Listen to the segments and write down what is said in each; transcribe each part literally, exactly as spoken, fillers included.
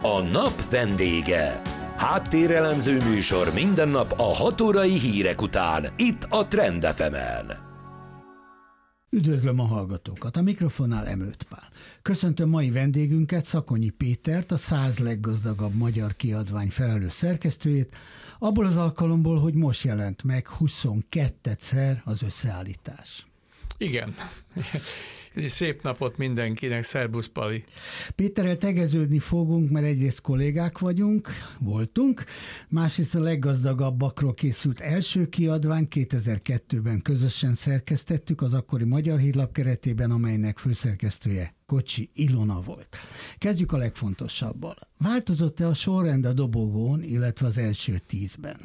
A nap vendége. Háttérelemző műsor minden nap a hat órai hírek után, itt a Trend ef emen. Üdvözlöm a hallgatókat, a mikrofonnál Emőt Pál. Köszöntöm mai vendégünket, Szakonyi Pétert, a száz leggazdagabb magyar kiadvány felelős szerkesztőjét, abból az alkalomból, hogy most jelent meg huszonkettőszer az összeállítás. Igen. Szép napot mindenkinek, szerbusz Pali. Péterrel tegeződni fogunk, mert egyrészt kollégák vagyunk, voltunk, másrészt a leggazdagabbakról készült első kiadvány kétezer-kettőben közösen szerkesztettük az akkori Magyar Hírlap keretében, amelynek főszerkesztője Kocsi Ilona volt. Kezdjük a legfontosabbal. Változott-e a sorrend a dobogón, illetve az első tízben?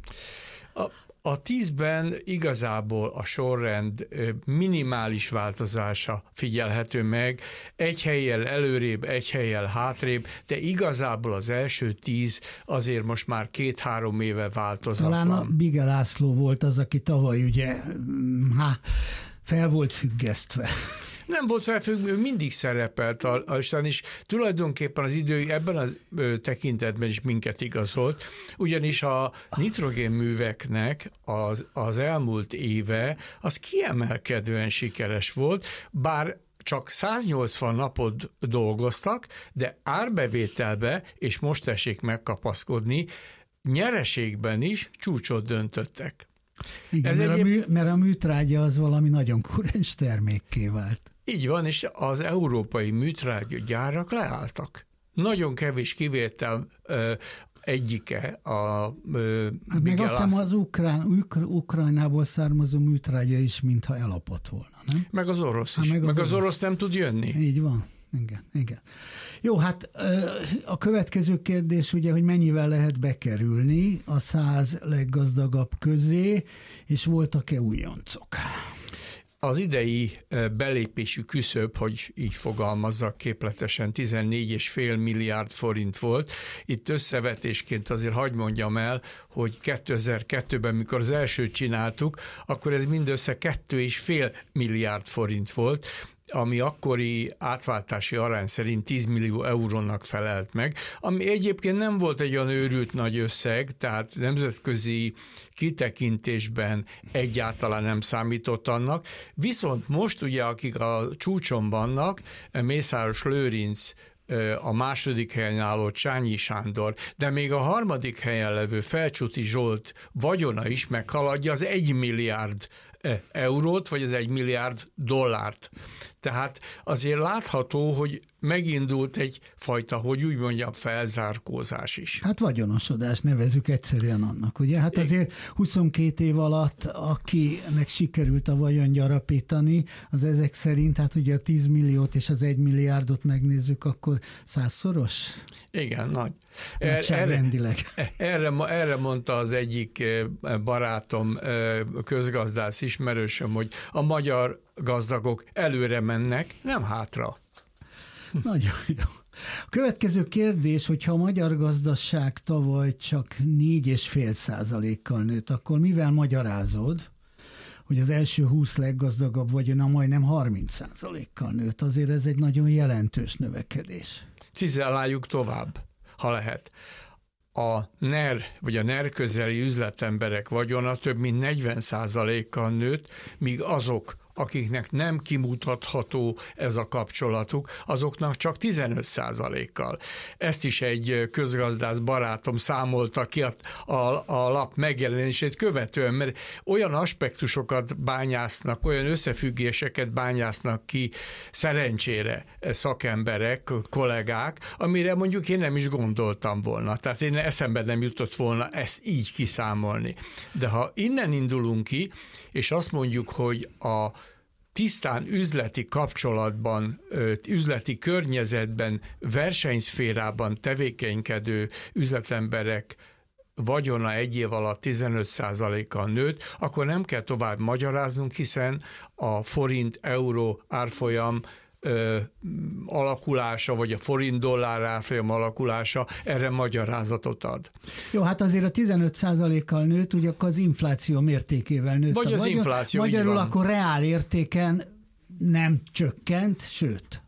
A A tízben igazából a sorrend minimális változása figyelhető meg, egy hellyel előrébb, egy hellyel hátrébb, de igazából az első tíz azért most már két-három éve változatlan. Talán a Bige László volt az, aki tavaly ugye há, fel volt függesztve. Nem volt felfüggő, ő mindig szerepelt, aztán is tulajdonképpen az idő ebben a tekintetben is minket igazolt, ugyanis a nitrogénműveknek az, az elmúlt éve az kiemelkedően sikeres volt, bár csak száznyolcvan napot dolgoztak, de árbevételbe, és most tessék megkapaszkodni, nyereségben is csúcsot döntöttek. Igen, mert, egyéb... a mű, mert a műtrágya az valami nagyon kurens termékké vált. Így van, és az európai műtrágyagyárak leálltak. Nagyon kevés kivétel ö, egyike a ö, hát meg azt hiszem az ukrán, ukra, Ukrajnából származó műtrágya is, mintha elapott volna, nem? Meg az orosz is. Hát meg az, meg az orosz. orosz nem tud jönni. Így van. Igen, igen. Jó, hát a következő kérdés ugye, hogy mennyivel lehet bekerülni a száz leggazdagabb közé, és voltak-e újoncok? Az idei belépési küszöb, hogy így fogalmazzak képletesen, tizennégy egész öt milliárd forint volt. Itt összevetésként azért hadd mondjam el, hogy kétezer-kettőben, mikor az elsőt csináltuk, akkor ez mindössze két egész öt milliárd forint volt, ami akkori átváltási arány szerint tíz millió eurónak felelt meg, ami egyébként nem volt egy olyan őrült nagy összeg, tehát nemzetközi kitekintésben egyáltalán nem számított annak, viszont most ugye, akik a csúcson vannak, Mészáros Lőrinc, a második helyen álló Csányi Sándor, de még a harmadik helyen levő Felcsúti Zsolt vagyona is meghaladja az egy milliárd eurót, vagy az egy milliárd dollárt. Tehát azért látható, hogy megindult egyfajta, hogy úgy mondjam, felzárkózás is. Hát vagyonosodás, nevezzük egyszerűen annak, ugye? Hát azért huszonkét év alatt, akinek sikerült a vagyon gyarapítani, az ezek szerint, hát ugye a tíz milliót és az egy milliárdot megnézzük, akkor százszoros? Igen, nagy. Erre, erre, erre mondta az egyik barátom, közgazdász ismerősöm, hogy a magyar gazdagok előre mennek, nem hátra. Nagyon jó. A következő kérdés, hogyha a magyar gazdaság tavaly csak négy egész öt százalékkal nőtt, akkor mivel magyarázod, hogy az első húsz leggazdagabb vagyona majdnem harminc százalékkal nőtt? Azért ez egy nagyon jelentős növekedés. Cizelláljuk tovább, ha lehet. A NER, vagy a NER közeli üzletemberek vagyona több mint negyven százalékkal nőtt, míg azok, akiknek nem kimutatható ez a kapcsolatuk, azoknak csak tizenöt százalékkal. Ezt is egy közgazdász barátom számolta ki a, a, a lap megjelenését követően, mert olyan aspektusokat bányásznak, olyan összefüggéseket bányásznak ki szerencsére szakemberek, kollégák, amire mondjuk én nem is gondoltam volna. Tehát én eszembe nem jutott volna ezt így kiszámolni. De ha innen indulunk ki, és azt mondjuk, hogy a tisztán üzleti kapcsolatban, üzleti környezetben, versenyszférában tevékenykedő üzletemberek vagyona egy év alatt tizenöt százalékkal nőtt, akkor nem kell tovább magyaráznunk, hiszen a forint-euró árfolyam Ö, alakulása, vagy a forint-dollár árfolyam alakulása erre magyarázatot ad. Jó, hát azért a tizenöt százalékkal nőtt, ugye akkor az infláció mértékével nőtt. Vagy az magyar, infláció, magyarul akkor reál értéken nem csökkent, sőt.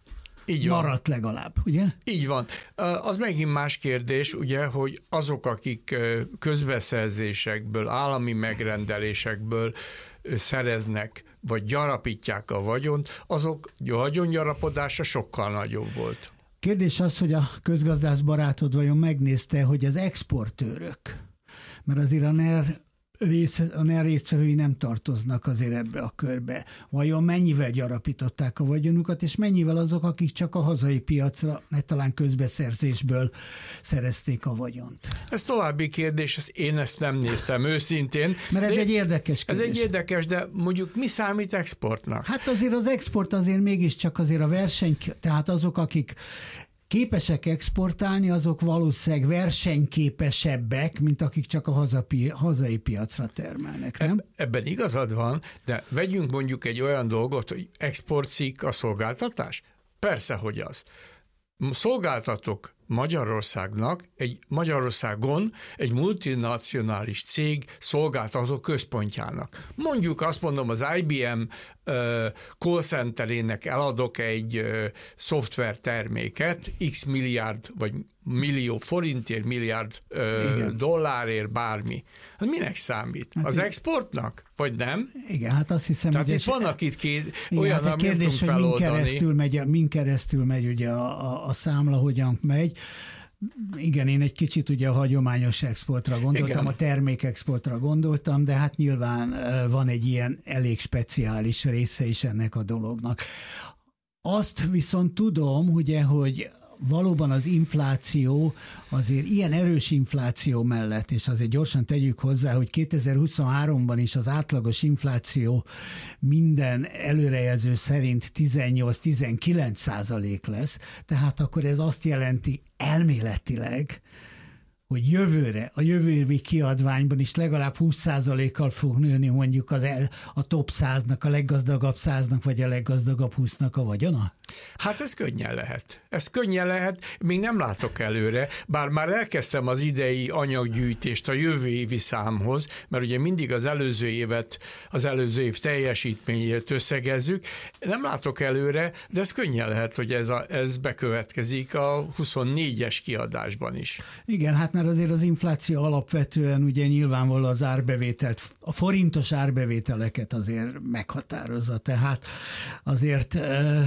Így van. Maradt legalább, ugye? Így van. Az megint más kérdés, ugye, hogy azok, akik közbeszerzésekből, állami megrendelésekből szereznek, vagy gyarapítják a vagyont, azok vagyongyarapodása sokkal nagyobb volt. Kérdés az, hogy a közgazdász barátod vajon megnézte, hogy az exportőrök, mert azért a NER Rész, a NER résztvevői nem tartoznak azért ebbe a körbe. Vajon mennyivel gyarapították a vagyonukat, és mennyivel azok, akik csak a hazai piacra, ne talán közbeszerzésből szerezték a vagyont? Ez további kérdés, ezt én ezt nem néztem őszintén. Mert ez de egy érdekes kérdés. Ez egy érdekes, de mondjuk mi számít exportnak? Hát azért az export azért mégiscsak azért a verseny, tehát azok, akik képesek exportálni, azok valószínűleg versenyképesebbek, mint akik csak a hazapi, hazai piacra termelnek, nem? Ebben igazad van, de vegyünk mondjuk egy olyan dolgot, hogy exportcikk a szolgáltatás? Persze, hogy az. Szolgáltatók Magyarországnak, egy Magyarországon egy multinacionális cég szolgáltató központjának. Mondjuk azt mondom, az I B M uh, call centerének eladok egy uh, szoftverterméket, x milliárd vagy millió forintért, milliárd uh, dollárért, bármi. Hát minek számít? Hát az exportnak? Vagy nem? Igen, hát azt hiszem, Tehát hogy itt ez, vannak itt két igen, olyan, hát a kérdés, hogy min keresztül megy, min keresztül megy ugye a, a, a számla, hogyan megy. Igen, én egy kicsit ugye a hagyományos exportra gondoltam, igen. A termékexportra gondoltam, de hát nyilván van egy ilyen elég speciális része is ennek a dolognak. Azt viszont tudom, ugye, hogy valóban az infláció, azért ilyen erős infláció mellett, és azért gyorsan tegyük hozzá, hogy kétezer-huszonháromban is az átlagos infláció minden előrejelző szerint tizennyolc-tizenkilenc százalék lesz, tehát akkor ez azt jelenti elméletileg, hogy jövőre, a jövő évi kiadványban is legalább húsz százalékkal fog nőni mondjuk az el, a top száznak, a leggazdagabb száznak, vagy a leggazdagabb húsznak a vagyona? Hát ez könnyen lehet. Ez könnyen lehet, még nem látok előre, bár már elkezdtem az idei anyaggyűjtést a jövő évi számhoz, mert ugye mindig az előző évet, az előző év teljesítményét összegezzük. Nem látok előre, de ez könnyen lehet, hogy ez, a, ez bekövetkezik a huszonnégyes kiadásban is. Igen, hát mert azért az infláció alapvetően ugye nyilvánvaló az árbevételt, a forintos árbevételeket azért meghatározza. Tehát azért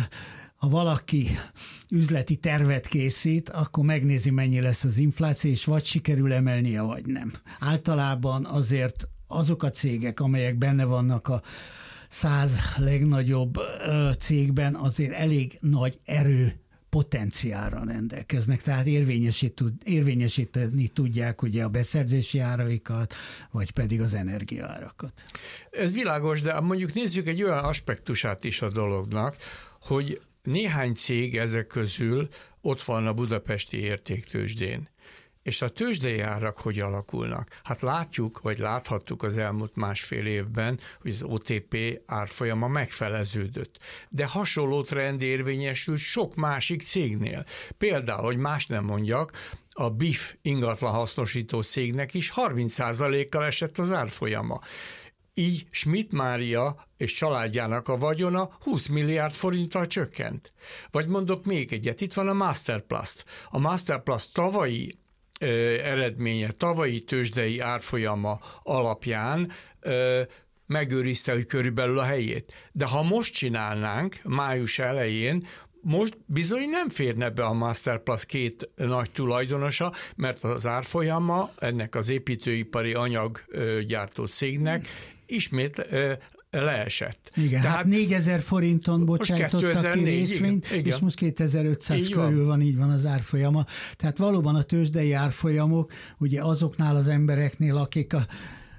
ha valaki üzleti tervet készít, akkor megnézi, mennyi lesz az infláció, és vagy sikerül emelnie, vagy nem. Általában azért azok a cégek, amelyek benne vannak a száz legnagyobb cégben, azért elég nagy erő potenciálra rendelkeznek, tehát érvényesíteni tudják ugye a beszerzési áraikat, vagy pedig az energiaárakat. Ez világos, de mondjuk nézzük egy olyan aspektusát is a dolognak, hogy néhány cég ezek közül ott van a budapesti értéktőzsdén. És a tőzsdei árak hogy alakulnak? Hát látjuk, vagy láthattuk az elmúlt másfél évben, hogy az o té pé árfolyama megfeleződött. De hasonló trend érvényesül sok másik cégnél. Például, hogy más nem mondjak, a bé i ef ingatlan hasznosító cégnek is harminc százalékkal esett az árfolyama. Így Schmidt Mária és családjának a vagyona húsz milliárd forinttal csökkent. Vagy mondok még egyet, itt van a Masterplast. A Masterplast tavalyi ö, eredménye, tavalyi tőzsdei árfolyama alapján ö, megőrizte, hogy körülbelül a helyét. De ha most csinálnánk, május elején, most bizony nem férne be a Masterplast két nagy tulajdonosa, mert az árfolyama ennek az építőipari anyaggyártó cégnek ismét leesett. Igen, tehát hát négyezer forinton bocsájtottak ki részvényt, igen, és most kétezer-ötszáz így körül van. van, így van az árfolyama. Tehát valóban a tőzsdei árfolyamok, ugye azoknál az embereknél, akik a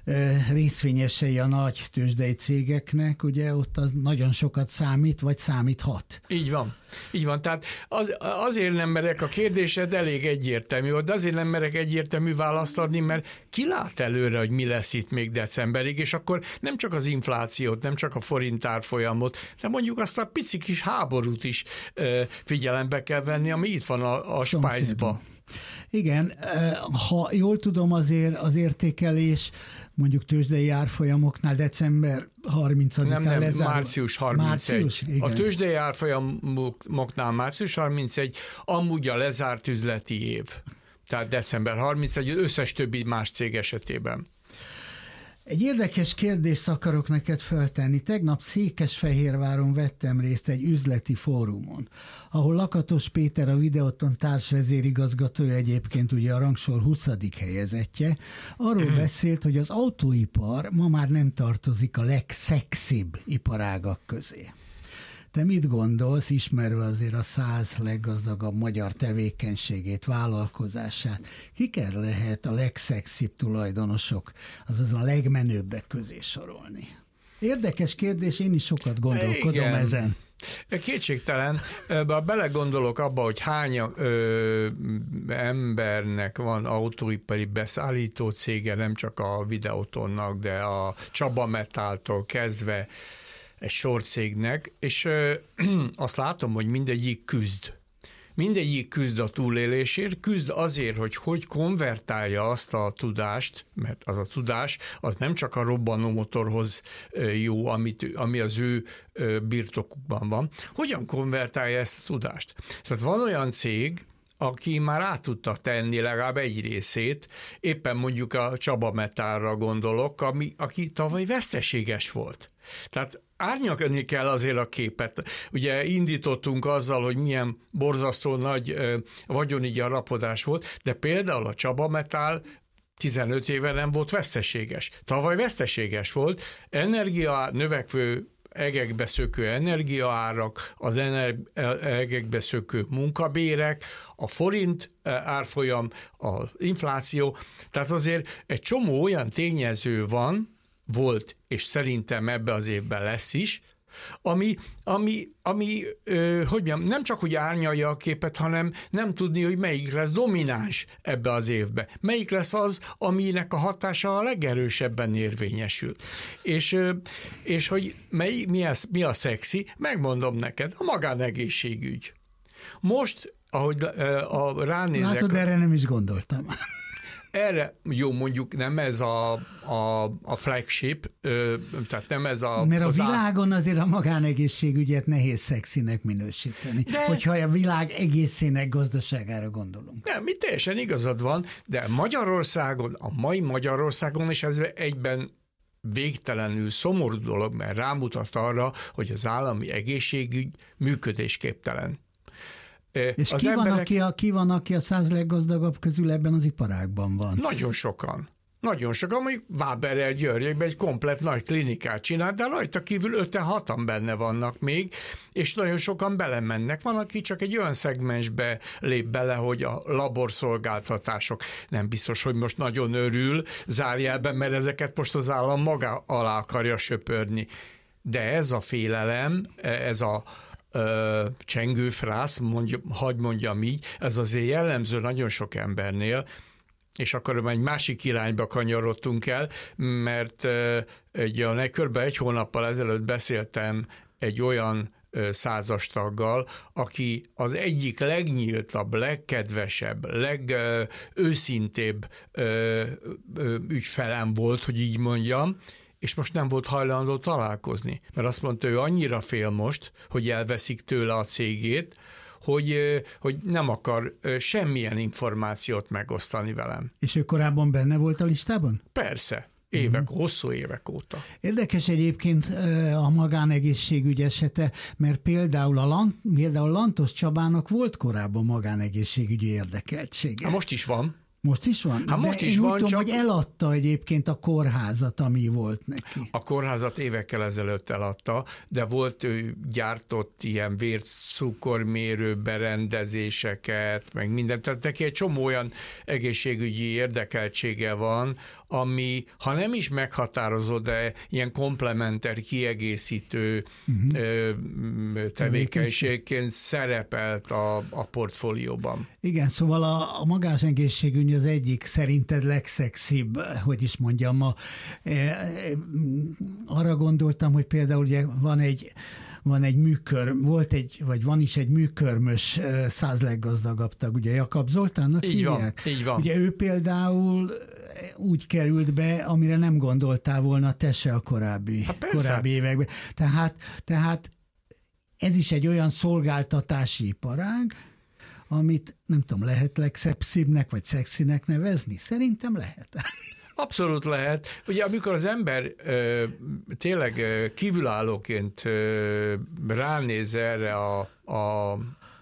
részvényesei a nagy tőzsdei cégeknek, ugye ott az nagyon sokat számít, vagy számíthat. Így van. Így van, tehát az, azért nem merek, a kérdésed elég egyértelmű, de azért nem merek egyértelmű választ adni, mert ki lát előre, hogy mi lesz itt még decemberig, és akkor nem csak az inflációt, nem csak a forint árfolyamot, de mondjuk azt a pici kis háborút is figyelembe kell venni, ami itt van a, a Spájzba. Igen, ha jól tudom, azért az értékelés mondjuk tőzsdei árfolyamoknál december harmincadikán nem, nem, lezárul. március harmincegy. Március, a tőzsdei árfolyamoknál március harmincegy, amúgy a lezárt üzleti év. Tehát december harmincegy, az összes többi más cég esetében. Egy érdekes kérdést akarok neked feltenni. Tegnap Székesfehérváron vettem részt egy üzleti fórumon, ahol Lakatos Péter, a Videoton társvezérigazgatója, egyébként ugye a rangsor huszadik helyezettje, arról mm. beszélt, hogy az autóipar ma már nem tartozik a legszexibb iparágak közé. Te mit gondolsz, ismerve azért a száz leggazdagabb magyar tevékenységét, vállalkozását, kik lehet a legszexibb tulajdonosok, azaz a legmenőbbek közé sorolni? Érdekes kérdés, én is sokat gondolkodom Igen. ezen. Kétségtelen, bár belegondolok abba, hogy hány ö, embernek van autóipari beszállító cége, nem csak a Videotonnak, de a Csaba Metáltól kezdve egy sorcégnek, és ö, azt látom, hogy mindegyik küzd. Mindegyik küzd a túlélésért, küzd azért, hogy hogy konvertálja azt a tudást, mert az a tudás, az nem csak a robbanómotorhoz jó, amit, ami az ő birtokukban van. Hogyan konvertálja ezt a tudást? Tehát van olyan cég, aki már át tudta tenni legalább egy részét, éppen mondjuk a Csaba Metálra gondolok, ami, aki tavaly veszteséges volt. Tehát árnyalni kell azért a képet. Ugye indítottunk azzal, hogy milyen borzasztó nagy vagyoni gyarapodás volt, de például a Csaba Metál tizenöt éve nem volt veszteséges. Tavaly veszteséges volt, energia növekvő egekbe szökő energiaárak, az egekbe szökő munkabérek, a forint árfolyam, az infláció. Tehát azért egy csomó olyan tényező van, volt, és szerintem ebbe az évben lesz is, ami, ami, ami ö, hogy mondjam, nem csak, hogy árnyalja a képet, hanem nem tudni, hogy melyik lesz domináns ebbe az évbe. Melyik lesz az, aminek a hatása a legerősebben érvényesül. És, ö, és hogy mely, mi, a, mi a szexi, megmondom neked, a magánegészségügy. Most, ahogy a, ránézek... Látod, erre nem is gondoltam. Erre, jó, mondjuk nem ez a, a, a flagship, ö, tehát nem ez a... Mert a az világon azért a magánegészségügyet nehéz szexinek minősíteni, de, hogyha a világ egészének gazdaságára gondolunk. Nem, itt teljesen igazad van, de Magyarországon, a mai Magyarországon, és ez egyben végtelenül szomorú dolog, mert rámutat arra, hogy az állami egészségügy működésképtelen. És ki, emberek... van, aki a, ki van, aki a száz leggazdagabb közül ebben az iparágban van? Nagyon sokan. Nagyon sokan, mondjuk Váberrel Györgyekben egy komplett nagy klinikát csinált, de rajta kívül öten-hatan benne vannak még, és nagyon sokan belemennek. Van, aki csak egy olyan szegmensbe lép bele, hogy a laborszolgáltatások nem biztos, hogy most nagyon örül zárjelben, mert ezeket most az állam maga alá akarja söpörni. De ez a félelem, ez a Ö, csengőfrász, mondja, hadd mondjam így, ez azért jellemző nagyon sok embernél, és akkor egy másik irányba kanyarodtunk el, mert egy, kb. egy hónappal ezelőtt beszéltem egy olyan százastaggal, aki az egyik legnyíltabb, legkedvesebb, legőszintébb ügyfelem volt, hogy így mondjam, és most nem volt hajlandó találkozni. Mert azt mondta, ő annyira fél most, hogy elveszik tőle a cégét, hogy, hogy nem akar semmilyen információt megosztani velem. És ő korábban benne volt a listában? Persze. Évek, uh-huh. hosszú évek óta. Érdekes egyébként a magánegészségügy esete, mert például, a Lant, például Lantos Csabának volt korábban magánegészségügyi érdekeltsége. Ha most is van. Most is van? Hát most de is én van, úgy tudom, csak... hogy eladta egyébként a kórházat, ami volt neki. A kórházat évekkel ezelőtt eladta, de volt, ő gyártott ilyen vércukormérő berendezéseket, meg mindent. Tehát neki egy csomó olyan egészségügyi érdekeltsége van, ami, ha nem is meghatározó, de ilyen komplementer, kiegészítő uh-huh. tevékenységként szerepelt a, a portfólióban. Igen, szóval a, a magánegészségügy az egyik szerinted legszexibb, hogy is mondjam, ma. E, e, arra gondoltam, hogy például ugye van egy van egy műkör, volt egy, vagy van is egy műkörmös száz leggazdagabb tag, ugye Jakab Zoltánnak így hívják? Van, így van. Ugye ő például úgy került be, amire nem gondoltál volna te se a korábbi, korábbi években. Tehát, tehát ez is egy olyan szolgáltatási iparág, amit nem tudom, lehet legszebbnek vagy szexinek nevezni? Szerintem lehet. Abszolút lehet. Ugye amikor az ember ö, tényleg ö, kívülállóként ö, ránéz erre a, a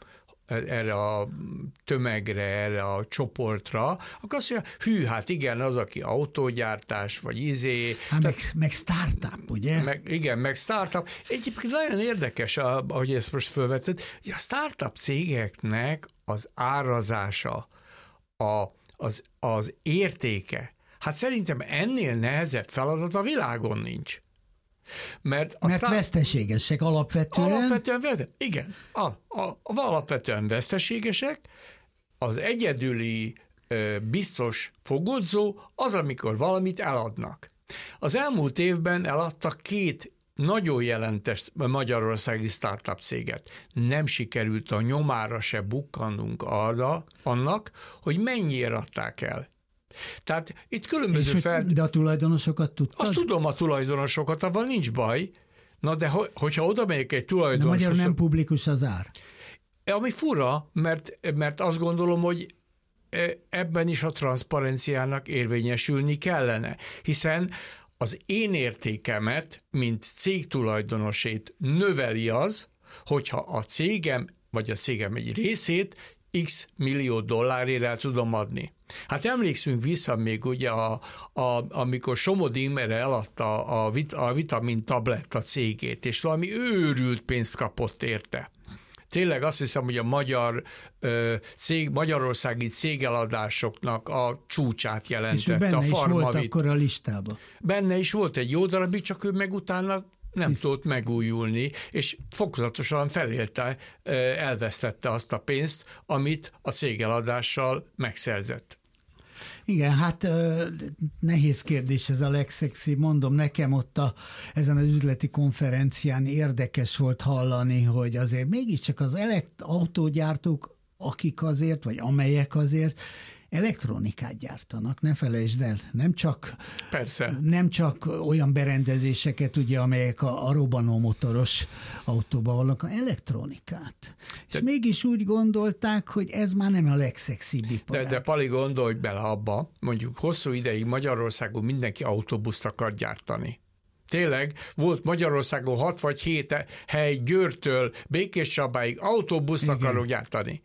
erre a tömegre, erre a csoportra, akkor azt mondja, hű, hát igen, az, aki autógyártás, vagy izé. Hát meg, meg startup, ugye? Meg, igen, meg startup. Egyébként nagyon érdekes, ahogy ezt most felvetted, hogy a startup cégeknek az árazása, a, az, az értéke, hát szerintem ennél nehezebb feladat a világon nincs. Mert, Mert aztán, veszteségesek alapvetően. Alapvetően, igen, a, a, alapvetően veszteségesek, az egyedüli biztos fogodzó az, amikor valamit eladnak. Az elmúlt évben eladtak két nagyon jelentős magyarországi startup céget. Nem sikerült a nyomára se bukkannunk arra, annak, hogy mennyiért adták el. Tehát itt különböző fel... De a tulajdonosokat tudtad? Azt tudom a tulajdonosokat, abban nincs baj. Na de hogyha oda megyek egy tulajdonos... De magyar nem publikus az ár. Ami fura, mert, mert azt gondolom, hogy ebben is a transzparenciának érvényesülni kellene. Hiszen az én értékemet, mint cégtulajdonosét növeli az, hogyha a cégem, vagy a cégem egy részét x millió dollárért el tudom adni. Hát emlékszünk vissza még ugye, a, a, amikor Somodi Imre eladta a, vit, a vitamin tabletta cégét, és valami őrült pénzt kapott érte. Tényleg azt hiszem, hogy a magyar ö, cég, magyarországi cégeladásoknak a csúcsát jelentette. És benne a is Farmavit. volt akkor a listában. Benne is volt egy jó darabig, csak ő meg utána nem Tiszt. tudott megújulni, és fokozatosan felélte, elvesztette azt a pénzt, amit a cégeladással megszerzett. Igen, hát nehéz kérdés ez a legszexi. Mondom, nekem ott a, ezen az üzleti konferencián érdekes volt hallani, hogy azért mégiscsak az elekt- autógyártók, akik azért, vagy amelyek azért elektronikát gyártanak, ne felejtsd el, nem csak, Persze. nem csak olyan berendezéseket, ugye, amelyek a, a robbanómotoros autóban vannak, hanem elektronikát. De, és mégis úgy gondolták, hogy ez már nem a legszexibb iparág. De, de Pali, gondolj bele abba, mondjuk hosszú ideig Magyarországon mindenki autóbuszt akar gyártani. Tényleg, volt Magyarországon hat vagy hét hely Győrtől Békéscsabáig autóbuszt akarok gyártani.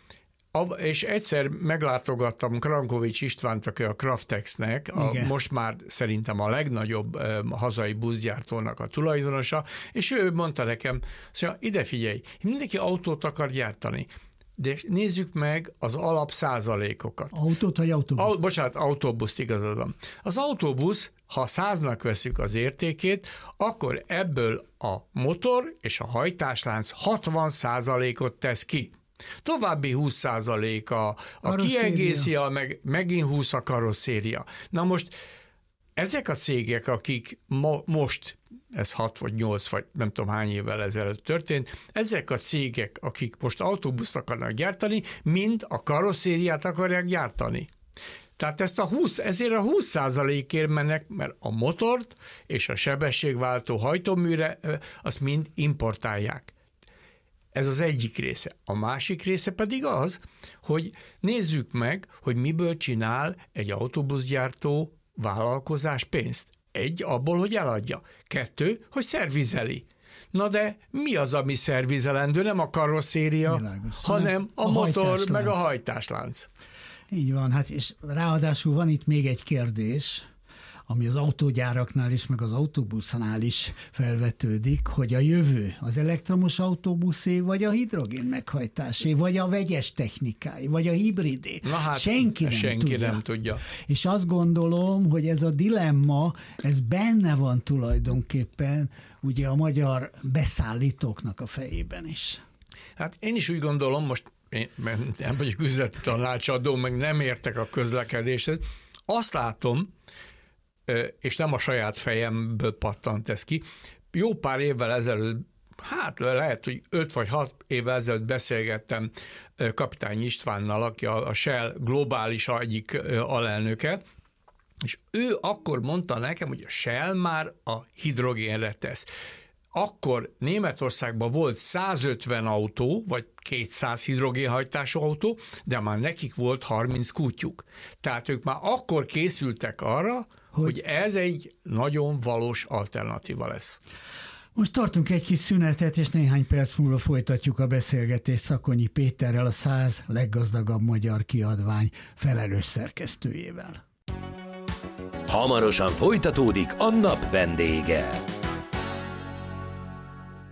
És egyszer meglátogattam Krankovics Istvánt, aki a Kraftexnek, a, most már szerintem a legnagyobb um, hazai buszgyártónak a tulajdonosa, és ő mondta nekem, szóval ide figyelj, mindenki autót akar gyártani, de nézzük meg az alap százalékokat. Autót vagy autóbusz? Au, bocsánat, autóbuszt igazad van. Az autóbusz, ha száznak veszük az értékét, akkor ebből a motor és a hajtáslánc hatvan százalékot tesz ki. További húsz százalék a, a kiegészíja, meg megint húsz a karosszéria. Na most ezek a cégek, akik mo, most, ez hat vagy nyolc, vagy nem tudom hány évvel ezelőtt történt, ezek a cégek, akik most autóbuszt akarnak gyártani, mind a karosszériát akarják gyártani. Tehát ezt a húsz, ezért a húsz százalékért mennek, mert a motort és a sebességváltó hajtóműre azt mind importálják. Ez az egyik része. A másik része pedig az, hogy nézzük meg, hogy miből csinál egy autóbuszgyártó vállalkozás pénzt. Egy, abból, hogy eladja. Kettő, hogy szervizeli. Na de mi az, ami szervizelendő? Nem a karosszéria, Világos, hanem a, a motor, meg a hajtáslánc. Így van, hát és ráadásul van itt még egy kérdés, ami az autógyáraknál is, meg az autóbusznál is felvetődik, hogy a jövő az elektromos autóbuszé, vagy a hidrogén meghajtásé, vagy a vegyes technikáé, vagy a hibridé. Na hát, senki nem senki tudja. nem tudja. És azt gondolom, hogy ez a dilemma, ez benne van tulajdonképpen ugye a magyar beszállítóknak a fejében is. Hát én is úgy gondolom, most én nem vagyok üzleti tanácsadó, meg nem értek a közlekedéshez, azt látom, és nem a saját fejemből pattant ez ki. Jó pár évvel ezelőtt, hát lehet, hogy öt vagy hat évvel ezelőtt beszélgettem Kapitány Istvánnal, aki a Shell globális egyik alelnöke, és ő akkor mondta nekem, hogy a Shell már a hidrogénre tesz. Akkor Németországban volt százötven autó, vagy kétszáz hidrogénhajtású autó, de már nekik volt harminc kutyuk. Tehát ők már akkor készültek arra, hogy, hogy ez egy nagyon valós alternatíva lesz. Most tartunk egy kis szünetet, és néhány perc múlva folytatjuk a beszélgetést Szakonyi Péterrel, a száz leggazdagabb magyar kiadvány felelős szerkesztőjével. Hamarosan folytatódik a nap vendége.